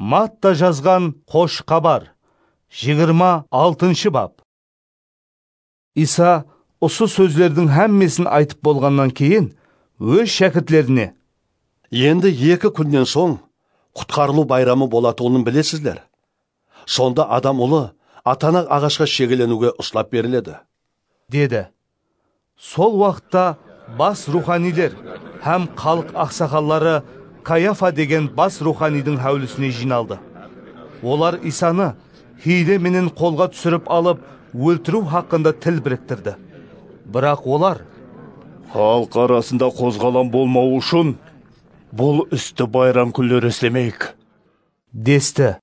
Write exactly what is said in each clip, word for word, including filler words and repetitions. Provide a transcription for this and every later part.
Матта жазған қош хабар, жиырма алтыншы бап. Иса осы сөздердің әммесін айтып болғаннан кейін, өз шәкіртлеріне: Енді екі күннен соң құтқарылу байрамы болатынын білесіздер. Сонда адам ұлы атанақ ағашқа шегеленуге ұстап беріледі, деді. Сол уақытта бас руханилер һәм халық ақсақаллары Каяфа деген бас руханидың әулісіне жиналды. Олар Исаны хиле менен қолға түсіріп алып, өлтіру хақында тіл біріктірді. Бірақ олар: Халық арасында қозғалан болмау үшін бұл істі байрам күндері істемейік, десті.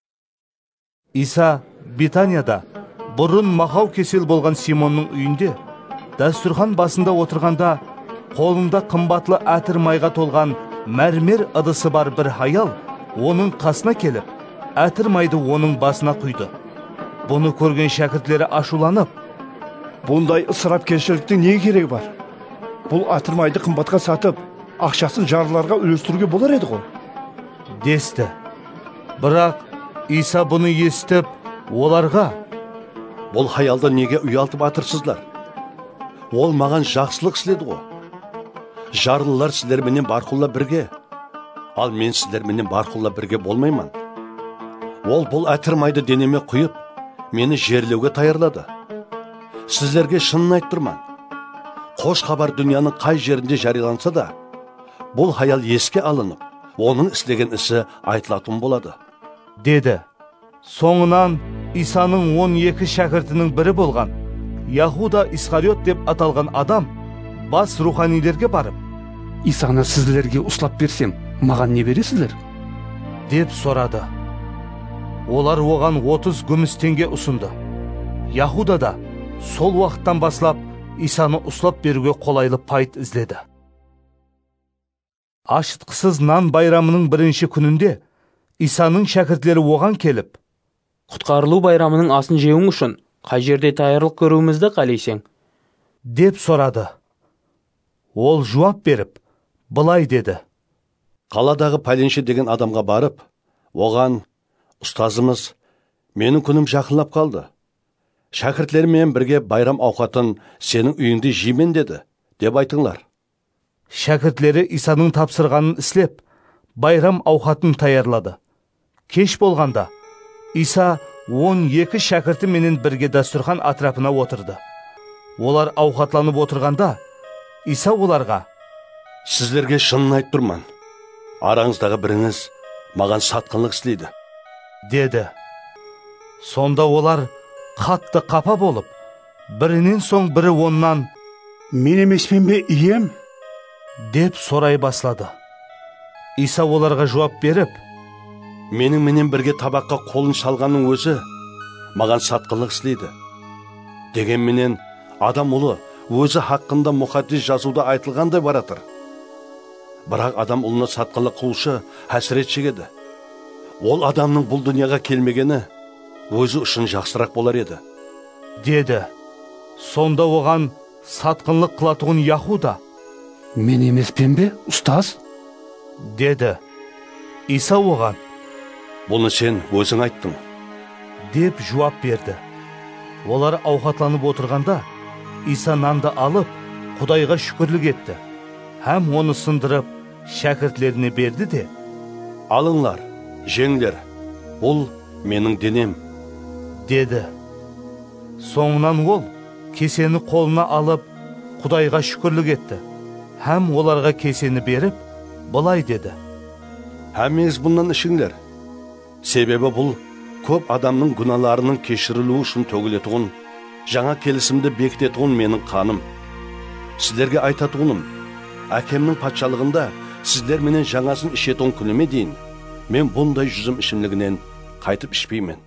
Иса Битанияда бұрын мақау кесел болған Симонның үйінде дастұрхан басында отырғанда, қолында қымбатлы әтір майға толған мәрмер ыдысы бар бір аял оның қасына келіп, әтір майды оның басына құйды. Бұны көрген шәкіртлері ашуланып: Бұндай ысырапкершіліктің не керегі бар? Бұл әтір майды қымбатқа сатып, ақшасын жарларға үлестіруге болар еді ғой, десті. Бірақ Иса бұны естіп, оларға: Бұл хаялды неге ұялтып атырсыздар? Ол маған жақсылық істеді ғой. Жарлылар сіздерменен барқұлла бірге, ал мен сіздерменен барқұлла бірге болмаймын. Ол бұл әтір майды денеме құйып, мені жерлеуге таярлады. Сіздерге шынын айттырман. Қош хабар дүнияның қай жерінде жарияланса да, бұл хаял еске алынып, оның істеген ісі айтылатын болады, деді. Соңынан Исаның он екі шәкіртінің бірі болған Яхуда Искариот деп аталған адам бас руханилерге барып: Исаны сіздерге ұстап берсем, маған не бересіздер? деп сұрады. Олар оған отыз күміс теңге ұсынды. Яхуда да сол уақыттан баслап Исаны ұстап беруге қолайлы пайт іздеді. Ашытқысыз нан байрамының бірінші күнінде Исаның шәкіртлері оған келіп: Құтқарылу байрамының асын жеуің үшін қай жерде даярлық көруімізді қалайсың? деп сұрады. Ол жауап беріп, былай деді: Қаладағы пәленше деген адамға барып, оған: Ұстазымыз, менің күнім жақынлап қалды. Шәкіртлермен бірге байрам ауқатын сенің үйіңде жеймін деді, деп айтыңлар. Шәкіртлері Исаның тапсырғанын істеп, байрам ауқатын таярлады. Кеш болғанда Иса он екі шәкірті менен бірге дастұрхан атрапына отырды. Олар ауқатланып отырғанда, Иса оларға: Сіздерге шынын айттырман. Араңыздағы біріңіз маған сатқынлық істейді, деді. Сонда олар қатты қапа болып, бірінен соң бірі оннан: Мен емеспен бе ием? деп сұрай бастады. Иса оларға жауап беріп: Менің менен бірге табаққа қолын шалғанның өзі маған сатқынлық істейді. Дегенменен адам ұлы өзі хақында мұқаддес жазуда айтылғандай баратыр. Бірақ адам ұлына сатқынлық қылушы әсірет шегеді. Ол адамның бұл дүнияға келмегені өзі үшін жақсырақ болар еді, деді. Сонда оған сатқынлық қылатұғын Яхуда: Мен емеспен бе, ұстаз? деді. Иса оған: Бұны сен өзің айттың, деп жауап берді. Олар ауқатланып отырғанда, Иса нанды алып, Құдайға шүкірлік етті. Һәм оны сындырып, шәкіртлеріне берді де: Алыңлар, жеңдер, бұл менің денем, деді. Соңынан ол кесені қолына алып, Құдайға шүкірлік етті. Һәм оларға кесені беріп, былай деді: Әмеңіз бұннан ішіңдер. Себебі бұл көп адамның күналарының кешірілуі үшін төгілетұғын, жаңа келісімді бекітетұғын менің қаным. Сіздерге айтатұғыным, әкемнің патшалығында сіздер менен жаңасын ішетұғын күніме дейін, мен бұндай жүзім ішімлігінен қайтып ішпеймін.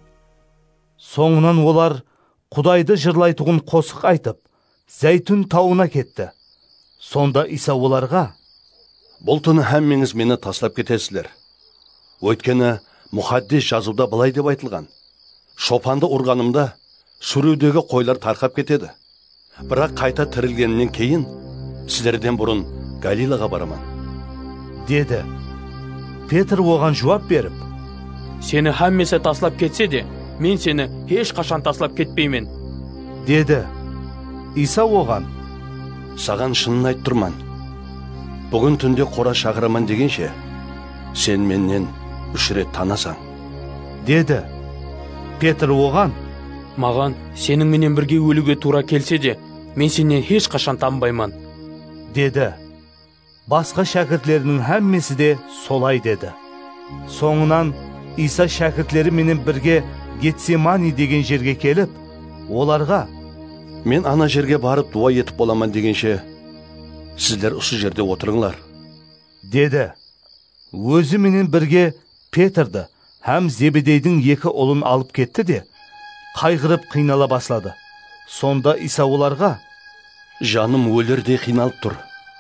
Соңынан олар Құдайды жырлайтұғын қосық айтып, Зәйтүн тауына кетті. Сонда Иса оларға: Бұл түні әммеңіз мені таслап кетесіздер. Өйткені мұқаддес жазуда былай деп айтылған: Шопанды ұрғанымда сүрудегі қойлар тарқап кетеді. Бірақ қайта тірілгеннен кейін сіздерден бұрын Галилаға бараман, деді. Петр оған жауап беріп: сені хаммесі таслап кетсе де, мен сені еш қашан таслап кетпеймін. Деді. Иса оған: Саған шынын айт тұрман. Бүгін түнде қора шағыраман дегенше, сен меннен үш рет танасаң. Деді. Петр оған: Маған сенің менен бірге өлуге тура келсе де, мен сенен еш қашан танбаймын. Деді. Басқа шәкіртлерінің әммесі де солай деді. Соңынан Иса шәкіртлері менен бірге Гетсемани деген жерге келіп, оларға: Мен ана жерге барып дуа етіп боламан дегенше, сіздер осы жерде отырыңлар. Деді. Өзі менен бірге Петрді һәм Зебедейдің екі ұлын алып кетті де, қайғырып қинала баслады. Сонда Иса оларға: Жаным өлерде қиналып тұр.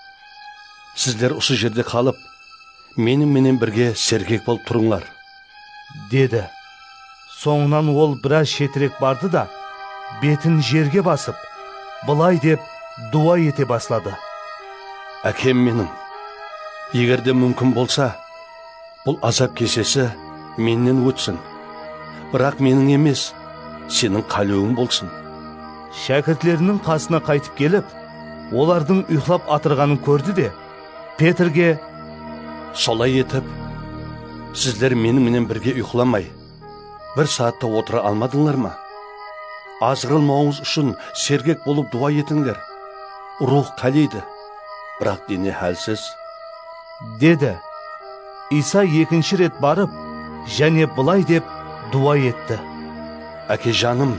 Сіздер осы жерде қалып, менің менен бірге сергек болып тұрыңлар. Деді. Соңынан ол біраз шетірек барды да, бетін жерге басып, былай деп дуа ете баслады: Әкем менің, егерде мүмкін болса, бұл азап кесесі менен өтсін. Бірақ менің емес, сенің қалуың болсын. Шәкіртлерінің қасына қайтып келіп, олардың ұйқылап атырғанын көрді де, Петрге: Солай етіп, сіздер менің менен бірге ұйқыламай, бір саатта отыра алмадыңлар ма? Азғырылмауыңыз үшін сергек болып дуа етіңдер. Рух қалейді, бірақ дене хәлсіз. Деді. Иса екінші рет барып, және былай деп дуа етті: Әке жаным,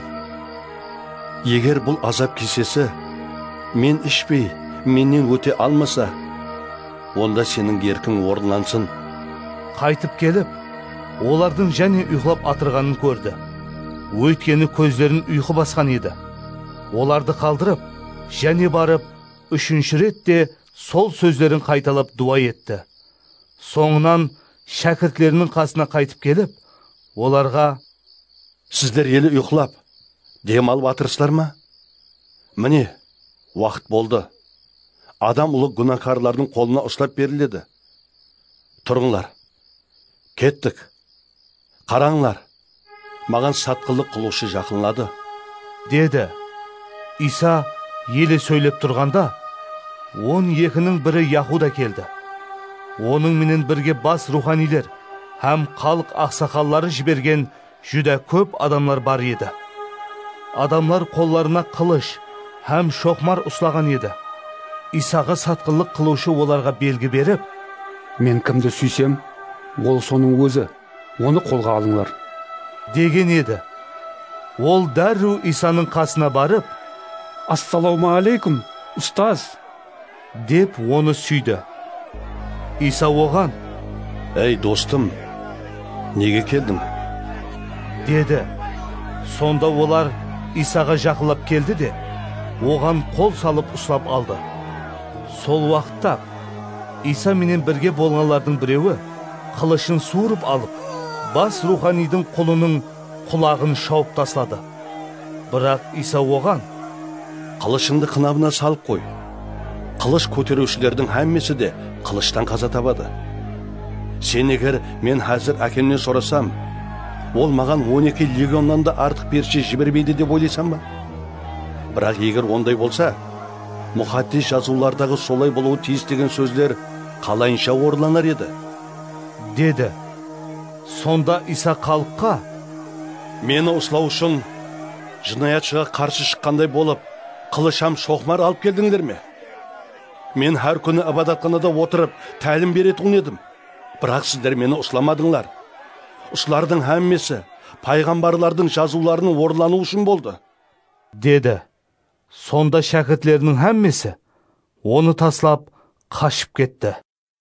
егер бұл азап кесесі мен ішпей, менен өте алмаса, онда сенің еркің орынлансын. Қайтып келіп, олардың және ұйқылап атырғанын көрді. Өйткені көздерін ұйқы басқан еді. Оларды қалдырып, және барып, үшінші ретте сол сөздерін қайталап дуа етті. Соңынан шәкіртлерінің қасына қайтып келіп, оларға: Сіздер елі ұйқылап, дем алып атырсыздар ма? Міне, уақыт болды. Адам ұлы гүнәһарлардың қолына ұстап беріледі. Тұрыңлар, кеттік. Қараңлар, маған сатқылық қылушы жақынлады. Деді. Иса еле сөйлеп тұрғанда, он екінің бірі Яхуда келді. Оның менен бірге бас руханилер һәм халық ақсақаллары жіберген жүдә көп адамлар бар еді. Адамлар қолларына қылыш һәм шоқмар ұстаған еді. Исаға сатқылық қылушы оларға белгі беріп: Мен кімді сүйсем, ол соның өзі, оны қолға алыңлар. Деген еді. Ол дәру Исаның қасына барып: Ассаламу алейкум, ұстаз, деп оны сүйді. Иса оған: Ей достым, неге келдің? Деді. Сонда олар Исаға жақылап келді де, оған қол салып ұстап алды. Сол уақытта Иса менен бірге болғанлардың біреуі қылышын суырып алып, бас руханидың құлының құлағын шауып таслады. Бірақ Иса оған: Қылышыңды қынабына салып қой. Қылыш көтерушілердің әммесі де қылыштан қаза табады. Сен егер мен хәзір әкемнен сұрасам, ол маған он екі легионнан да артық періште жібермейді деп ойлайсам ба? Бірақ егер ондай болса, мұхаддис жазулардағы солай болуы тиіс деген сөздер қалайынша орынланар еді? Деді. Сонда Иса халыққа: Мені ұстау үшін жинаятшыға қарсы шыққандай болып, қылышам шоқмар алып келдіңдер ме? Мен әр күні ибадатханада отырып тәлім беретін едім. Бірақ сіздер мені ұстамадыңлар. Ұстылардың әммесі пайғамбарлардың жазуларының орынлану үшін болды. Деді. Сонда шәкіртлерінің әммесі оны таслап қашып кетті.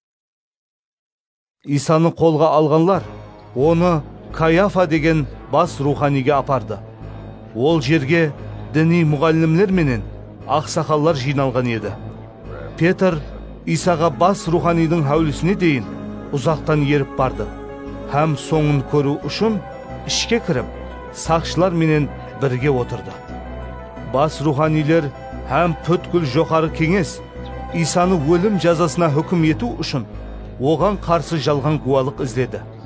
Исаны қолға алғанлар оны Каяфа деген бас руханиге апарды. Ол жерге діни мұғалімлер менен ақсақаллар жиналған еді. Петр Исаға бас руханидың әулісіне дейін ұзақтан еріп барды. Һәм соңын көру үшін ішке кіріп, сақшылар менен бірге отырды. Бас руханилер һәм бүткіл жоғары кеңес Исаны өлім жазасына хүкім ету үшін оған қарсы жалған гуалық іздеді.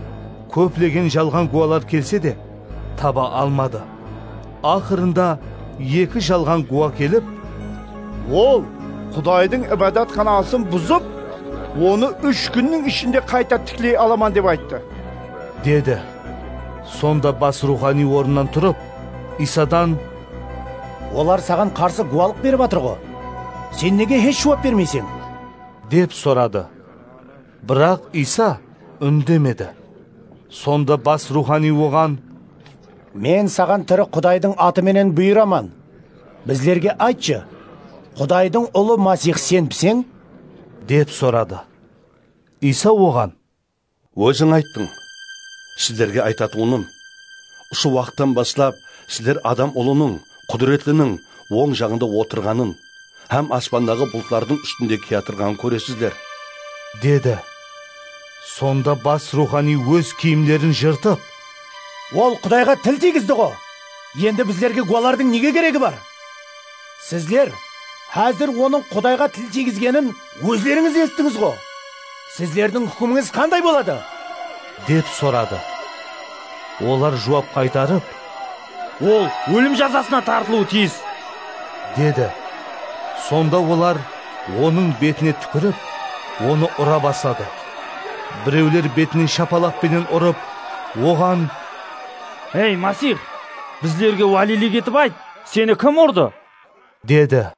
көплеген жалған гуалар келсе де таба алмады. Ақырында екі жалған гуа келіп, ол Құдайдың ибадатханасын бұзып, оны үш күннің ішінде қайта тіклей аламан деп айтты, деді. Сонда бас рухани орнынан тұрып, Исадан: олар саған қарсы гуалық беріп атыр ғой. Сен неге еш жауап бермейсің? деп сұрады. Бірақ Иса үндемеді. Сонда бас рухани оған: мен саған тірі Құдайдың атыменен бұйыраман. Біздерге айтшы, Құдайдың ұлы Масих сенбісің? деп сұрады. Иса оған: өзің айттың. Сіздерге айтатуыным, осы уақыттан бастап сіздер адам ұлының, құдіретлінің оң жағында отырғанын, һәм аспандағы бұлттардың үстінде киятырғанын көресіздер, деді. Сонда бас рухани өз киімдерін жыртып: ол Құдайға тіл тигізді ғой. Енді біздерге гуалардың неге керегі бар? Сіздер қазір оның Құдайға тіл тигізгенін өздеріңіз естіңіз ғой. Сіздердің үкіміңіз қандай болады? деп сұрады. Олар жауап қайтарып: Ол өлім жазасына тартылуы тиіс, деді. Сонда олар оның бетіне түкіріп, оны ұра бастады. Біреулер бетінен шапалақпенен ұрып, оған: ей Масих, біздерге уәлилік етіп айт, сені кім ұрды? деді.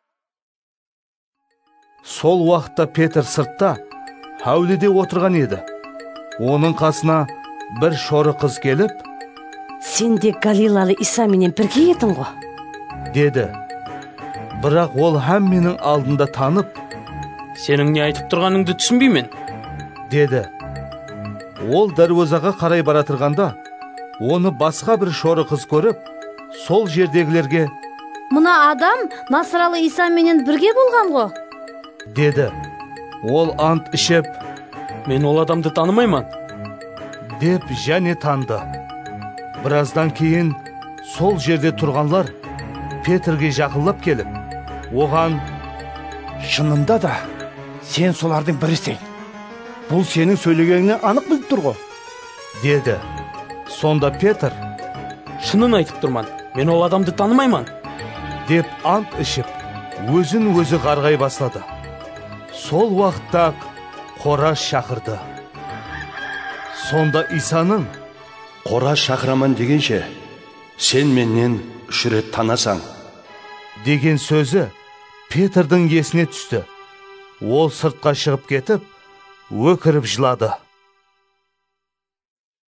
Сол уақытта Петр сыртта әулиеде отырған еді. Оның қасына бір шоры қыз келіп: сен де Галилалы Иса менен бірге едің ғой, деді. Бірақ ол һәм менің алдында танып: Сенің не айтып тұрғаныңды түсінбеймін, деді. Ол даруазаға қарай баратырғанда, оны басқа бір шоры қыз көріп, сол жердегілерге: мына адам Насыралы Иса менен бірге болған ғой, деді. Ол ант ішіп: мен ол адамды танымаймын, деп және танды. Біраздан кейін сол жерде тұрғанлар Петрге жақындап келіп, оған: шынында да сен солардың бірісің. Бұл сенің сөйлегеніңнен анық біліп тұр ғой, деді. Сонда Петр: шынын айтып тұрман, мен ол адамды танымаймын, деп ант ішіп, өзін өзі қарғай бастады. Сол уақытта қора шақырды. Сонда Исаның: қора шақыраман дегенше, сен менен үш рет танасаң, деген сөзі Петрдің есіне түсті. Ол сыртқа шығып кетіп, өкіріп жылады.